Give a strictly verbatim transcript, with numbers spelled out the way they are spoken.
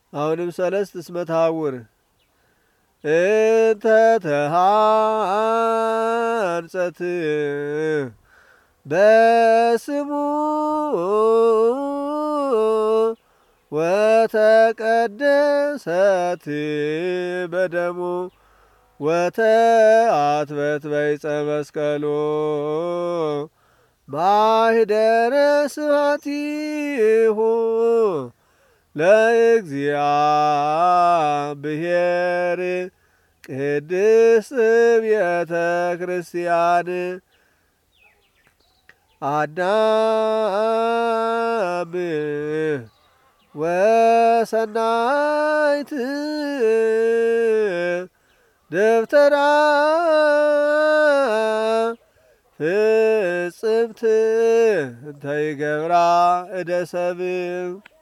አሁንም ሰለስት እስመ ተሐውር እንተ ተሃንጸት በስሙ ወተቀደሰት በደሙ ወተአትበት በዕፀ መስቀሉ ማኅደረ ስብሐቲሁ ለእግዚአብሔር ቅድስት ቤተ ክርስቲያን አዳም ወሰናይት ደብተራ ፍጽምት እንተ ይገብራ እደ ሰብእ